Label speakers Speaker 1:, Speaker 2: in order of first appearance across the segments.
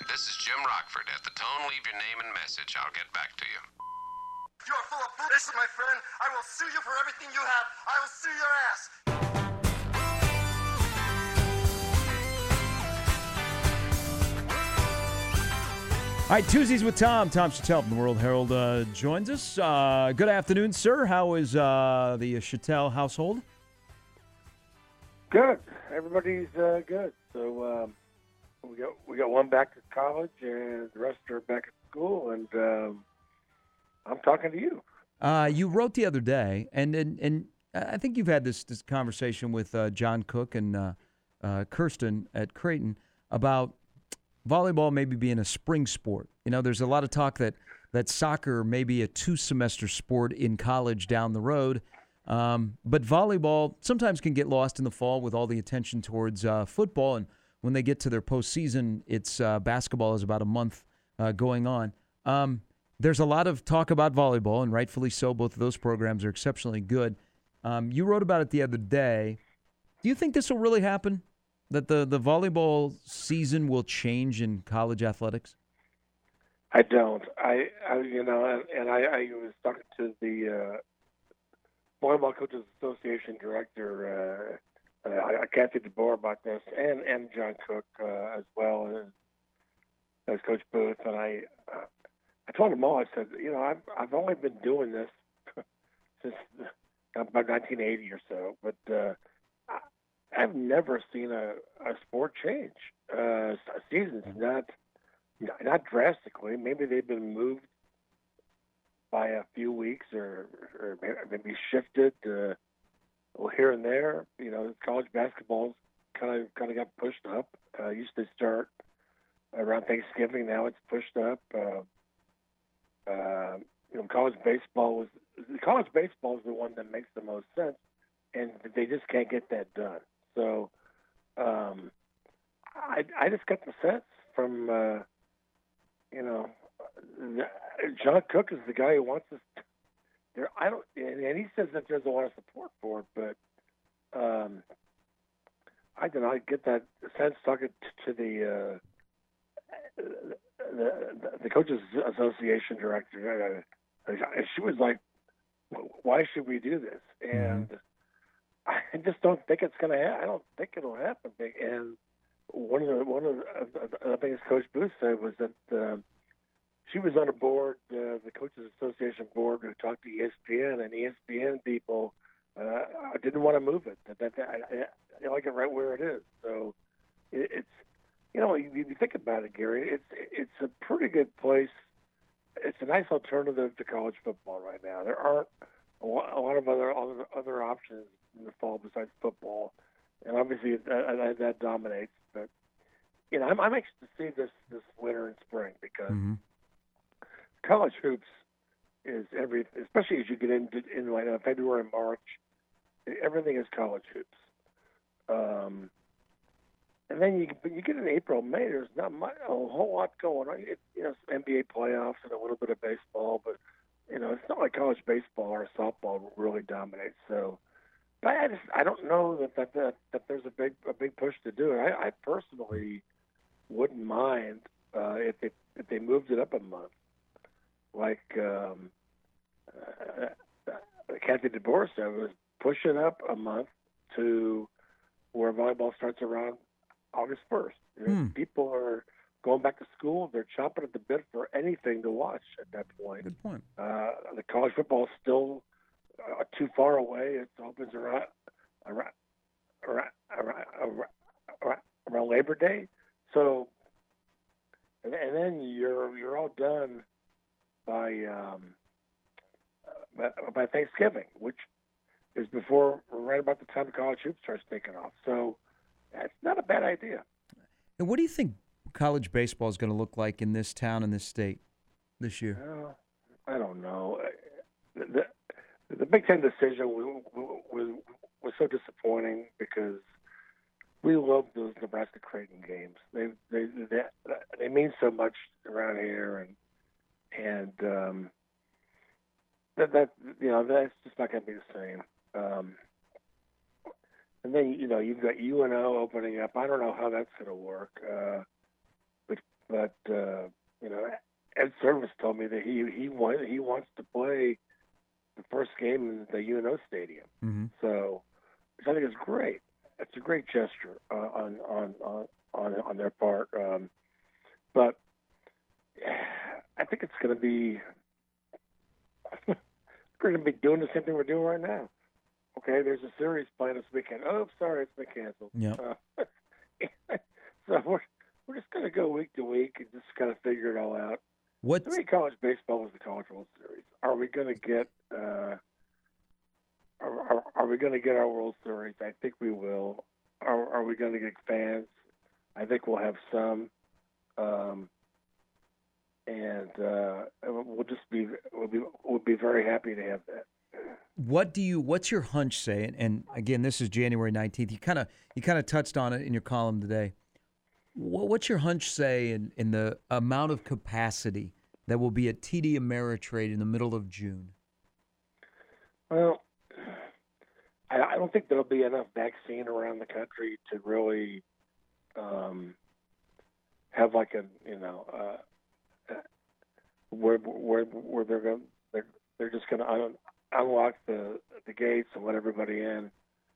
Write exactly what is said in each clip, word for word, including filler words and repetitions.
Speaker 1: this is Jim Rockford. At the tone, leave your name and message. I'll get back to you.
Speaker 2: You are full of bull. Listen, my friend, I will sue you for everything you have. I will sue your ass.
Speaker 3: All right, Tuesdays with Tom. Tom Chattel from the World Herald uh, joins us. Uh, good afternoon, sir. How is uh, the Chattel household?
Speaker 4: Good. Everybody's uh, good. So um, we got we got one back to college, and the rest are back at school. And um, I'm talking to you.
Speaker 3: Uh, you wrote the other day, and and, and I think you've had this, this conversation with uh, John Cook and uh, uh, Kirsten at Creighton about volleyball maybe being a spring sport. You know, there's a lot of talk that, that soccer may be a two-semester sport in college down the road. Um, but volleyball sometimes can get lost in the fall with all the attention towards uh, football. And when they get to their postseason, it's uh, basketball is about a month uh, going on. Um, there's a lot of talk about volleyball, and rightfully so. Both of those programs are exceptionally good. Um, you wrote about it the other day. Do you think this will really happen? That the, the volleyball season will change in college athletics?
Speaker 4: I don't. I, I you know, and, and I, I was talking to the uh, Volleyball Coaches Association director, uh, uh, Kathy DeBoer, about this, and, and John Cook uh, as well as, as Coach Booth. And I uh, I told them all, I said, you know, I've, I've only been doing this since about nineteen eighty or so, but uh, I've never seen a, a sport change. Uh, seasons not not drastically. Maybe they've been moved by a few weeks, or, or maybe shifted uh, well, here and there. You know, college basketball's kind of kind of got pushed up. Uh, used to start around Thanksgiving. Now it's pushed up. Uh, uh, you know, college baseball was college baseball is the one that makes the most sense, and they just can't get that done. So um, I, I just got the sense from, uh, you know, John Cook is the guy who wants us. To, there, I don't, and he says that there's a lot of support for it, but um, I don't know. I get that sense talking to the uh, the, the, the Coaches Association director. Uh, she was like, "Why should we do this?" And mm-hmm. I just don't think it's going to happen. I don't think it'll happen. And one of the one of the, I think as Coach Booth said was that uh, she was on a board, uh, the Coaches Association board, who talked to E S P N, and E S P N people uh, didn't want to move it. That, that, that I, I like it right where it is. So it, it's you know you, you think about it, Gary. It's it's a pretty good place. It's a nice alternative to college football right now. There aren't a lot of other other, other options in the fall besides football, and obviously that, that, that dominates. But you know, I'm, I'm anxious to see this this winter and spring because mm-hmm. college hoops is every, especially as you get into in like February and March, everything is college hoops. Um, and then you you get in April, May. There's not much, a whole lot going on. It, you know, some N B A playoffs and a little bit of baseball, but you know, it's not like college baseball or softball really dominates. So. But I just I don't know that that, that that there's a big a big push to do it. I, I personally wouldn't mind uh, if they if they moved it up a month, like um, uh, uh, Kathy DeBoer said, was push it up a month to where volleyball starts around August first. Hmm. People are going back to school; they're chomping at the bit for anything to watch at that point.
Speaker 3: Good point.
Speaker 4: Uh, the college football is still. Uh, too far away. It opens around around, around, around, around, around Labor Day. So, and, and then you're you're all done by um, by, by Thanksgiving, which is before right about the time the college hoops starts taking off. So, that's not a bad idea.
Speaker 3: And what do you think college baseball is going to look like in this town and this state this year?
Speaker 4: Well, I don't know. The, The Big Ten decision was, was, was so disappointing because we love those Nebraska Creighton games. They they they, they mean so much around here, and and um, that that you know that's just not going to be the same. Um, and then you know you've got U N O opening up. I don't know how that's going to work. Uh, but but uh, you know, Ed Service told me that he he want, he wants to play the first game in the U N O Stadium.
Speaker 3: Mm-hmm.
Speaker 4: So, which I think is great. It's a great gesture uh, on on on on on their part. Um, but I think it's going to be we're going to be doing the same thing we're doing right now. Okay, there's a series playing this weekend. Oh, sorry, it's been canceled.
Speaker 3: Yeah.
Speaker 4: Uh, so we're we're just going to go week to week and just kind of figure it all out.
Speaker 3: What?
Speaker 4: I mean, college baseball was the College World Series. Are we going to get? Uh, are, are, are we going to get our World Series? I think we will. Are, are we going to get fans? I think we'll have some. Um, and uh, we'll just be we'll be we'll be very happy to have that.
Speaker 3: What do you? What's your hunch say? And, and again, this is January nineteenth. You kind of you kind of touched on it in your column today. What, what's your hunch say in, in the amount of capacity that will be at T D Ameritrade in the middle of June?
Speaker 4: Well, I, I don't think there'll be enough vaccine around the country to really um, have like a you know uh, where where where they're going they're they're just going to un, unlock the the gates and let everybody in.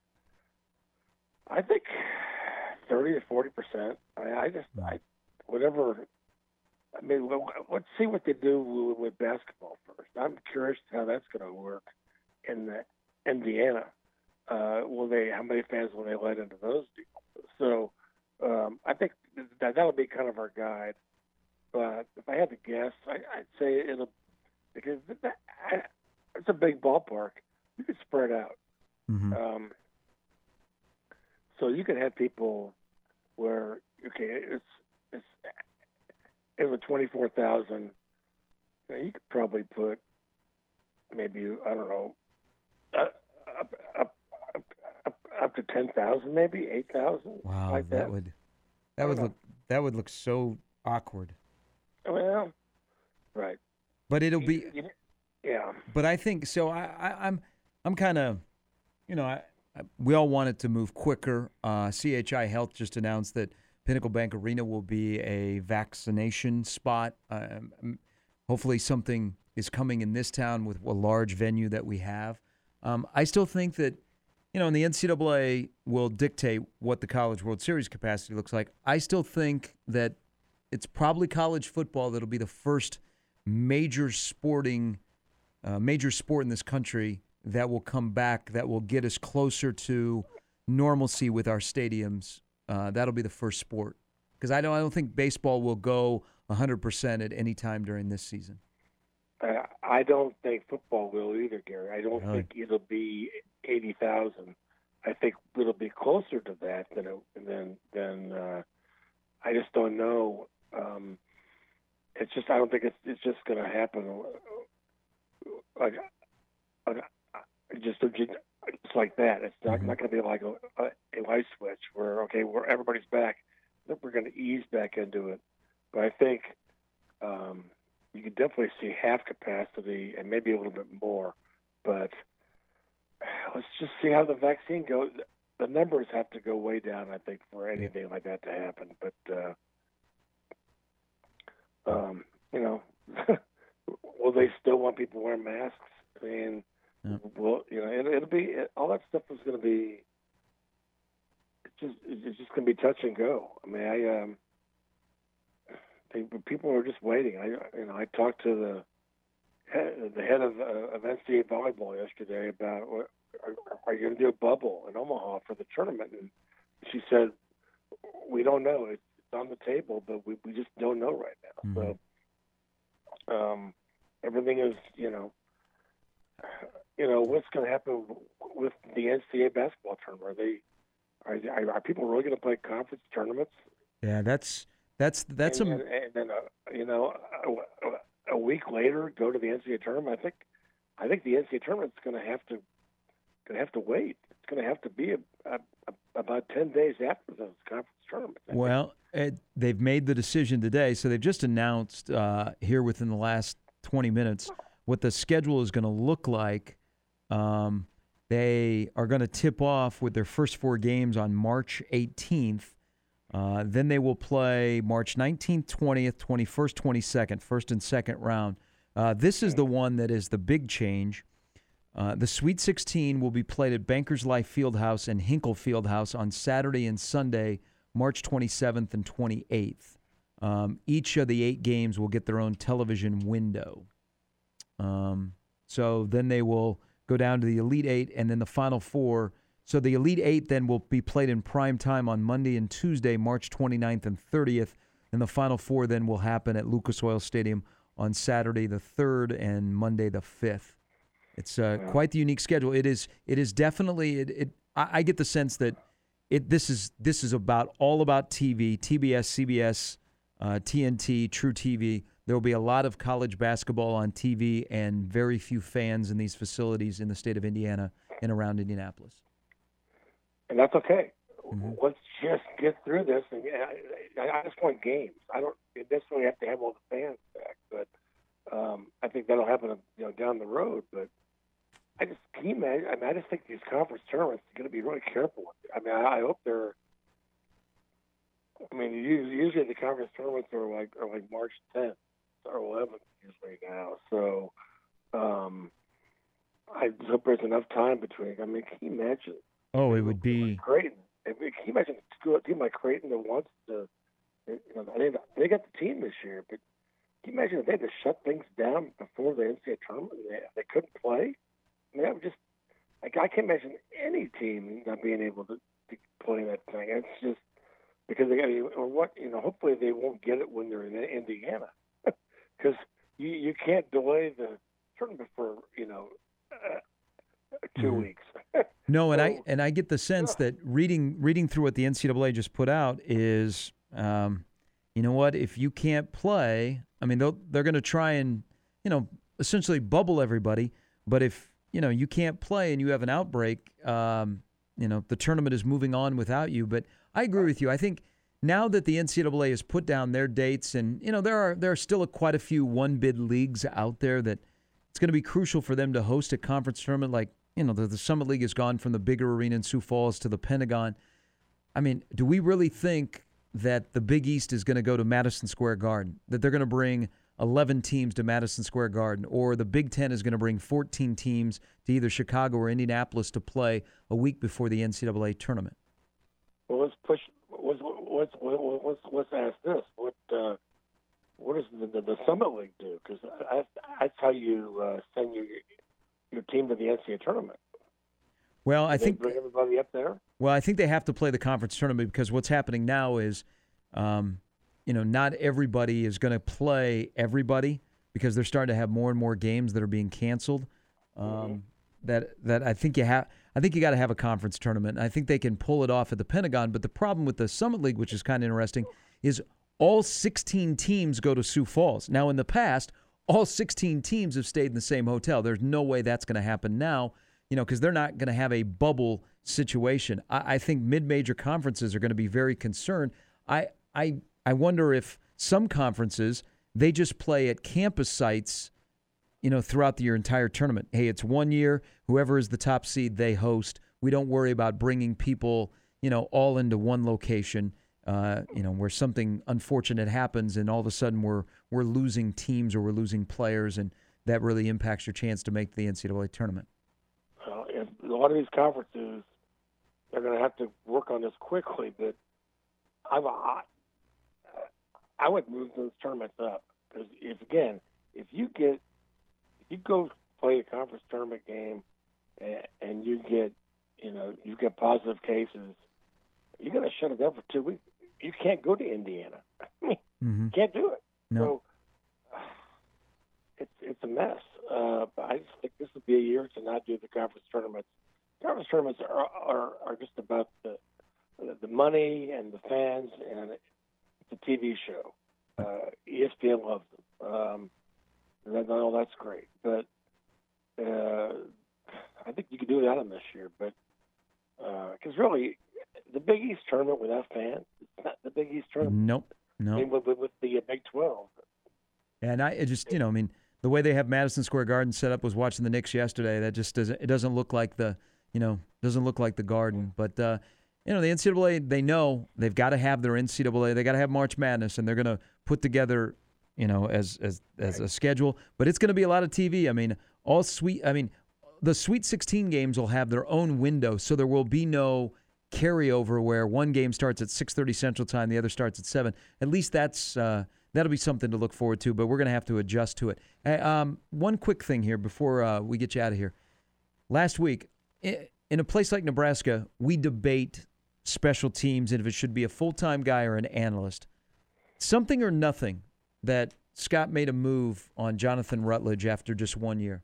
Speaker 4: I think thirty to forty percent. I, I just I whatever. I mean, let's see what they do with, with basketball first. I'm curious how that's going to work in the, Indiana. Uh, will they? How many fans will they let into those deals? So um, I think that that'll be kind of our guide. But if I had to guess, I, I'd say it'll because that, I, it's a big ballpark. You could spread out.
Speaker 3: Mm-hmm.
Speaker 4: Um, so you could have people where okay, it's it's it was twenty-four thousand. You know, you could probably put maybe I don't know up up up, up, up to ten thousand, maybe eight thousand.
Speaker 3: Wow,
Speaker 4: like
Speaker 3: that,
Speaker 4: that
Speaker 3: would that would
Speaker 4: know.
Speaker 3: look that would look so awkward.
Speaker 4: Well, right.
Speaker 3: But it'll be.
Speaker 4: You- yeah.
Speaker 3: But I think so. I, I, I'm I'm kind of, you know, I, I, we all want it to move quicker. Uh, C H I Health just announced that Pinnacle Bank Arena will be a vaccination spot. Um, hopefully, something is coming in this town with a large venue that we have. Um, I still think that, you know, and the N C double A will dictate what the College World Series capacity looks like. I still think that it's probably college football that'll be the first major sporting, uh, major sport in this country that will come back, that will get us closer to normalcy with our stadiums. Uh, that'll be the first sport. Because I don't, I don't think baseball will go one hundred percent at any time during this season.
Speaker 4: Uh, I don't think football will either, Gary. I don't
Speaker 3: Really?
Speaker 4: think it'll be eighty thousand. I think it'll be closer to that than it, than than. Uh, I just don't know. Um, it's just I don't think it's it's just going to happen. Like, like just just like that. It's not
Speaker 3: Mhm.
Speaker 4: not going to be like a, a, a light switch where okay, where everybody's back. I think we're going to ease back into it. But I think. Um, You can definitely see half capacity and maybe a little bit more, but let's just see how the vaccine goes. The numbers have to go way down, I think, for anything like that to happen. But uh, um, you know, will they still want people wearing masks? I mean,
Speaker 3: Yeah.
Speaker 4: well, you know, it, it'll be it, all that stuff is going to be. It's just it's just going to be touch and go. I mean, I. Um, People are just waiting. I, you know, I talked to the head, the head of, uh, of N C double A volleyball yesterday about what, are, are you going to do a bubble in Omaha for the tournament? And she said, "We don't know. It's, it's on the table, but we, we just don't know right now."
Speaker 3: Mhm.
Speaker 4: So um, everything is, you know, you know, what's going to happen with the N C double A basketball tournament? Are they are, are people really going to play conference tournaments?
Speaker 3: Yeah, that's that's that's
Speaker 4: and,
Speaker 3: a
Speaker 4: and, and then uh, you know a, a week later go to the N C double A tournament. I think I think the N C double A tournament's going to have to going to have to wait. It's going to have to be a, a, a, about ten days after those conference tournaments. I
Speaker 3: well. It, they've made the decision today, so they've just announced uh, here within the last twenty minutes what the schedule is going to look like. Um, they are going to tip off with their first four games on March eighteenth. Uh, then they will play March nineteenth, twentieth, twenty-first, twenty-second, first and second round. Uh, this is the one that is the big change. Uh, the Sweet sixteen will be played at Bankers Life Fieldhouse and Hinkle Fieldhouse on Saturday and Sunday, March twenty-seventh and twenty-eighth. Um, each of the eight games will get their own television window. Um, so then they will go down to the Elite Eight and then the Final Four. So the Elite Eight then will be played in prime time on Monday and Tuesday, March twenty-ninth and thirtieth. And the Final Four then will happen at Lucas Oil Stadium on Saturday the third and Monday the fifth. It's uh, yeah. quite the unique schedule. It is. It is definitely. It. it I, I get the sense that it. This is. This is about all about T V. T B S, C B S, uh, T N T, True T V. There will be a lot of college basketball on T V and very few fans in these facilities in the state of Indiana and around Indianapolis.
Speaker 4: And that's okay.
Speaker 3: Mm-hmm.
Speaker 4: Let's just get through this. And I, I just want games. I don't necessarily have to have all the fans back, but um, I think that'll happen, you know, down the road. But I just can you imagine? I mean, I just think these conference tournaments are going to be really careful with it. I mean, I, I hope they're. I mean, usually the conference tournaments are like are like March tenth or eleventh usually now. So um, I just hope there's enough time between. I mean, can you imagine?
Speaker 3: Oh, it would be
Speaker 4: like Creighton. Can you imagine a team like Creighton that wants to? You know, they they got the team this year, but can you imagine if they had to shut things down before the N C double A tournament? They, they couldn't play. I mean, that would just like I can't imagine any team not being able to, to play that thing. It's just because they got or what you know. Hopefully, they won't get it when they're in Indiana, because you you can't delay the tournament for you know uh, two mm-hmm. weeks.
Speaker 3: No, and so, I and I get the sense yeah. that reading reading through what the N C double A just put out is, um, you know what? If you can't play, I mean, they'll, they're going to try and you know essentially bubble everybody. But if you know you can't play and you have an outbreak, um, you know the tournament is moving on without you. But I agree with you. I think now that the N C double A has put down their dates, and you know there are there are still a, quite a few one bid leagues out there that it's going to be crucial for them to host a conference tournament like. You know, the, the Summit League has gone from the bigger arena in Sioux Falls to the Pentagon. I mean, do we really think that the Big East is going to go to Madison Square Garden, that they're going to bring eleven teams to Madison Square Garden, or the Big Ten is going to bring fourteen teams to either Chicago or Indianapolis to play a week before the N C double A tournament?
Speaker 4: Well, let's push. Let's let's let's, let's ask this: What uh, what does the, the, the Summit League do? Because that's how you uh, send your your team to the N C double A tournament.
Speaker 3: Well, I
Speaker 4: they
Speaker 3: think
Speaker 4: bring everybody up there.
Speaker 3: Well, I think they have to play the conference tournament because what's happening now is, um, you know, not everybody is going to play everybody because they're starting to have more and more games that are being canceled. Um, mm-hmm. That that I think you have. I think you got to have a conference tournament. I think they can pull it off at the Pentagon. But the problem with the Summit League, which is kind of interesting, is all sixteen teams go to Sioux Falls. Now, in the past, all sixteen teams have stayed in the same hotel. There's no way that's going to happen now, you know, because they're not going to have a bubble situation. I, I think mid-major conferences are going to be very concerned. I, I, I wonder if some conferences, they just play at campus sites, you know, throughout the, your entire tournament. Hey, it's one year. Whoever is the top seed, they host. We don't worry about bringing people, you know, all into one location. Uh, you know, where something unfortunate happens and all of a sudden we're we're losing teams or we're losing players, and that really impacts your chance to make the N C double A tournament.
Speaker 4: Uh, and a lot of these conferences, they're going to have to work on this quickly, but I'm, I, I would move those tournaments up. Because, if again, if you get, if you go play a conference tournament game and, and you get, you know, you get positive cases, you're going to shut it down for two weeks. You can't go to Indiana. I mean, mm-hmm. You can't do it.
Speaker 3: No.
Speaker 4: So uh, it's it's a mess. Uh, but I just think this would be a year to not do the conference tournaments. Conference tournaments are are, are just about the the money and the fans, and it's a T V show. Uh, E S P N loves them. Um, and that, all that's great, but uh, I think you could do it out of this year. But because uh, really. The Big East tournament without fans, it's not the Big East tournament.
Speaker 3: Nope, no.
Speaker 4: I mean, with, with the Big twelve.
Speaker 3: And I it just, you know, I mean, the way they have Madison Square Garden set up, was watching the Knicks yesterday. That just doesn't, it doesn't look like the, you know, doesn't look like the Garden. But uh, you know, the N C double A, they know they've got to have their N C double A. They got to have March Madness, and they're going to put together, you know, as as as a schedule. But it's going to be a lot of T V. I mean, all sweet. I mean, the Sweet sixteen games will have their own window, so there will be no carryover where one game starts at six thirty Central Time, the other starts at seven. At least that's uh, that'll be something to look forward to. But we're going to have to adjust to it. Hey, um, one quick thing here before uh, we get you out of here. Last week, in a place like Nebraska, we debate special teams and if it should be a full-time guy or an analyst. Something or nothing that Scott made a move on Jonathan Rutledge after just one year.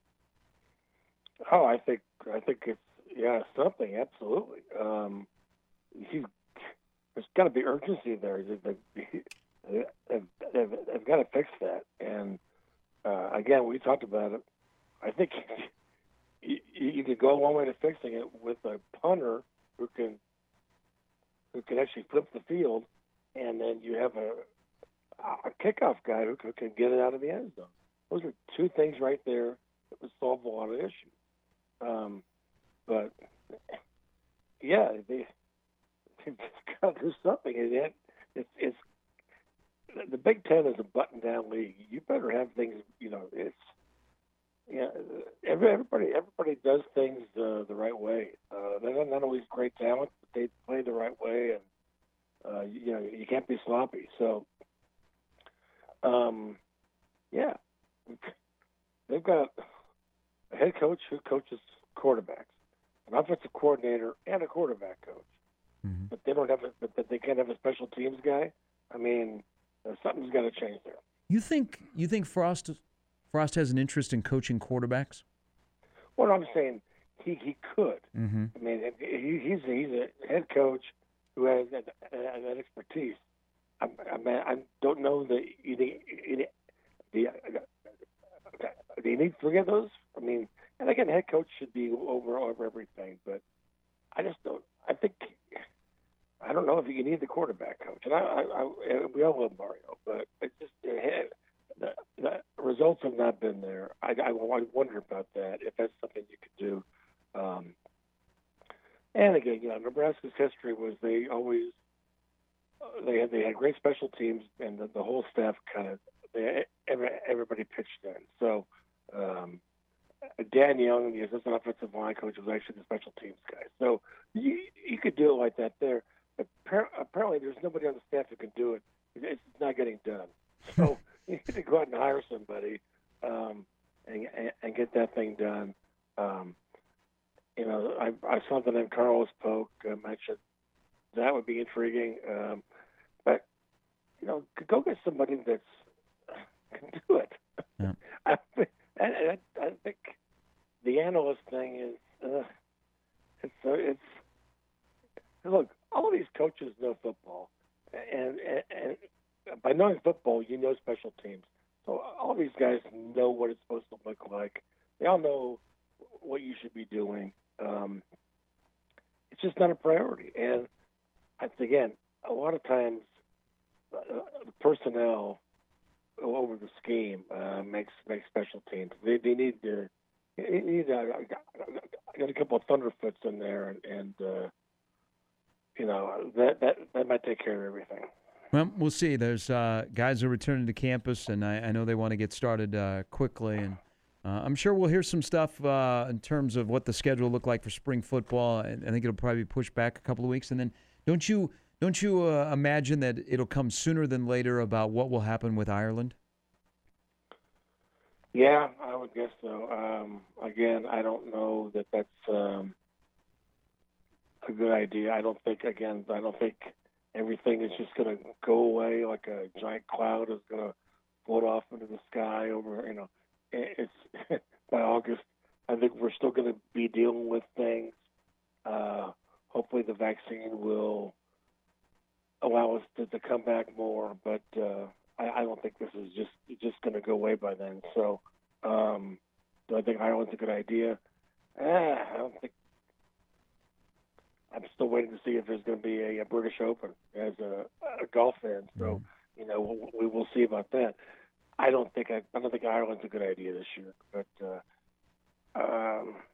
Speaker 4: Oh, I think I think it's yeah something absolutely. Um, he's, there's got to be urgency there. They've, they've, they've, they've got to fix that. And uh, again, we talked about it. I think you, you could go one way to fixing it with a punter who can who can actually flip the field, and then you have a a kickoff guy who can, who can get it out of the end zone. Those are two things right there that would solve a lot of issues. Um, but yeah, they they've got to do something. And it, it's it's the Big Ten is a button-down league. You better have things. You know, it's yeah. Every, everybody everybody does things uh, the right way. Uh, they're not always great talent, but they play the right way, and uh, you, you know you can't be sloppy. So, um, yeah, they've got a head coach who coaches quarterbacks, an offensive coordinator, and a quarterback coach.
Speaker 3: Mm-hmm.
Speaker 4: But they don't have a, but they can't have a special teams guy. I mean, uh, something's got to change there.
Speaker 3: You think you think Frost Frost has an interest in coaching quarterbacks?
Speaker 4: Well, I'm saying he he could.
Speaker 3: Mm-hmm.
Speaker 4: I mean, he, he's he's a head coach who has that, that expertise. I, I mean, I don't know that you need, you need, do you, do you need three of those? I mean, and again, head coach should be over over everything, but I just don't. I think I don't know if you need the quarterback coach, and I, I, I we all love Mario, but it just it, the, the results have not been there. I, I, I wonder about that if that's something you could do. Um, and again, you know, Nebraska's history was they always uh, they had they had great special teams, and the, the whole staff kind of they every, everybody pitched in. So um, Dan Young, the assistant offensive line coach, was actually the special teams guy. So you you could do it like that there. But apparently, there's nobody on the staff who can do it. It's not getting done. So you need to go out and hire somebody um, and, and get that thing done. Um, you know, I, I saw the name Carlos Polk uh, mentioned. That would be intriguing. Um, but, you know, go get somebody that's can do it.
Speaker 3: Yeah.
Speaker 4: I, I, I think the analyst thing is uh, it's uh, it's look. All of these coaches know football, and, and, and by knowing football, you know special teams. So all these guys know what it's supposed to look like. They all know what you should be doing. Um, it's just not a priority. And again, a lot of times uh, the personnel over the scheme uh, makes makes special teams. They they need to. They need uh, I got a couple of thunderfoots in there, and. and uh, You know, that, that that might take care of everything.
Speaker 3: Well, we'll see. There's uh, guys are returning to campus, and I, I know they want to get started uh, quickly. And uh, I'm sure we'll hear some stuff uh, in terms of what the schedule will look like for spring football. I, I think it'll probably be pushed back a couple of weeks. And then don't you don't you uh, imagine that it'll come sooner than later about what will happen with Ireland?
Speaker 4: Yeah, I would guess so. Um, again, I don't know that that's um, – a good idea. I don't think, again, I don't think everything is just going to go away like a giant cloud is going to float off into the sky over, you know, it's by August. I think we're still going to be dealing with things. Uh, hopefully the vaccine will allow us to, to come back more, but uh, I, I don't think this is just just going to go away by then. So um, do I think Ireland's a good idea? Eh, I don't think I'm still waiting to see if there's going to be a, a British Open as a, a golf fan. So, you know, we'll, we will see about that. I don't think I, I don't think Ireland's a good idea this year. But uh, um,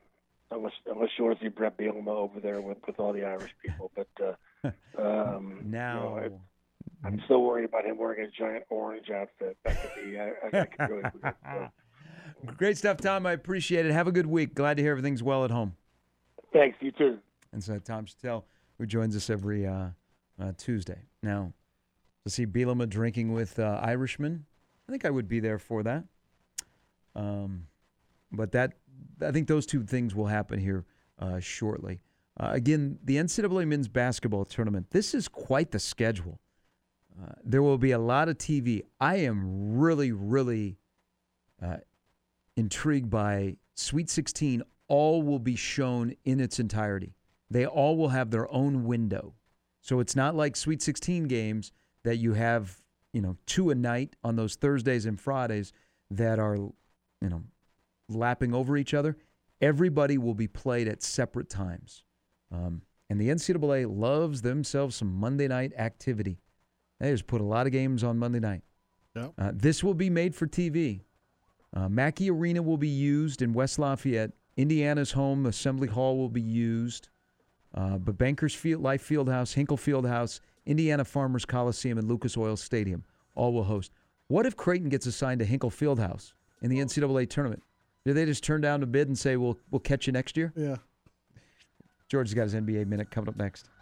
Speaker 4: unless unless you want to see Brett Bielema over there with, with all the Irish people. But uh, um,
Speaker 3: now,
Speaker 4: you know, I, I'm so worried about him wearing a giant orange outfit. That could be, I, I could really weird. So.
Speaker 3: Great stuff, Tom. I appreciate it. Have a good week. Glad to hear everything's well at home.
Speaker 4: Thanks. You too.
Speaker 3: And so Tom Chattel, who joins us every uh, uh, Tuesday. Now, to see Bielema drinking with uh, Irishmen, I think I would be there for that. Um, but that I think those two things will happen here uh, shortly. Uh, again, the N C double A men's basketball tournament, this is quite the schedule. Uh, there will be a lot of T V. I am really, really uh, intrigued by Sweet sixteen. All will be shown in its entirety. They all will have their own window. So it's not like Sweet sixteen games that you have, you know, two a night on those Thursdays and Fridays that are, you know, lapping over each other. Everybody will be played at separate times. Um, and the N C double A loves themselves some Monday night activity. They just put a lot of games on Monday night.
Speaker 5: Yep.
Speaker 3: Uh, this will be made for T V. Uh, Mackey Arena will be used in West Lafayette. Indiana's home Assembly Hall will be used. Uh, but Bankers Field, Life Fieldhouse, Hinkle Fieldhouse, Indiana Farmers Coliseum, and Lucas Oil Stadium all will host. What if Creighton gets assigned to Hinkle Fieldhouse in the N C double A tournament? Do they just turn down the bid and say, we'll, we'll catch you next year?
Speaker 5: Yeah.
Speaker 3: George's got his N B A minute coming up next.